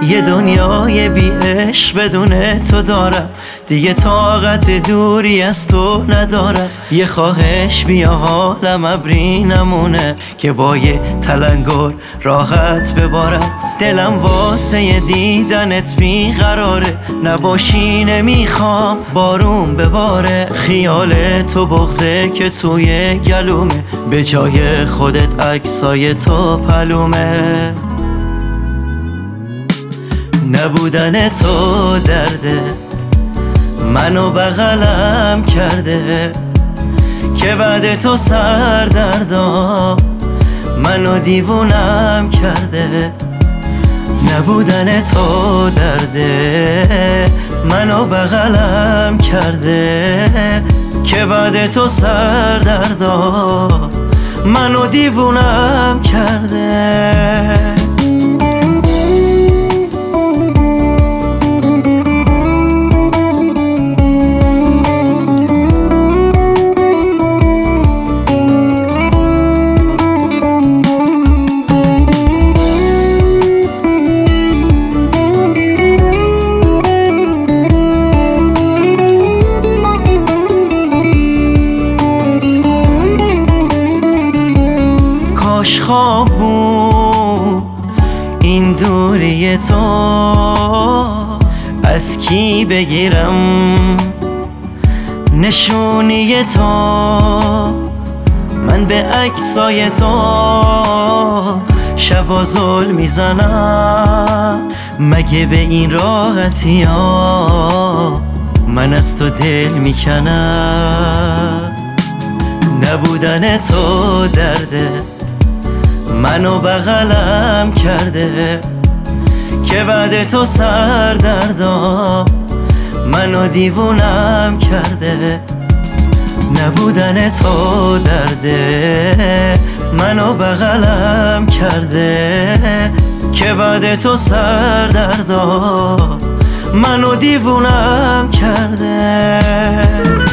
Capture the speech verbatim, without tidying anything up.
یه دنیای بی عشق بدون تو دارم، دیگه طاقت دوری از تو ندارم. یه خواهش بیا حالم ابری نمونه، که با یه تلنگر راحت ببارم. دلم واسه دیدنت بیقراره، نباشی نمیخوام بارون بباره. خیال تو بغضه که توی گلومه، به جای خودت عکسای تو پلومه. نبودن تو درده، منو بغلم کرده، که بعد تو سردردا منو دیوونم کرده. نبودن تو درده، منو بغلم کرده، که بعد تو سردردا منو دیوونم کرده. کاش خواب بود این دوری تو، از کی بگیرم نشونی تو؟ من به عکسای تو شبا زل میزنم، مگه به این راحتی ها من از تو دل میکنم. نبودن تو درده، منو بغلم کرده، که بعد تو سردردا منو دیوونم کرده. نبودن تو درده، منو بغلم کرده، که بعد تو سردردا منو دیوونم کرده.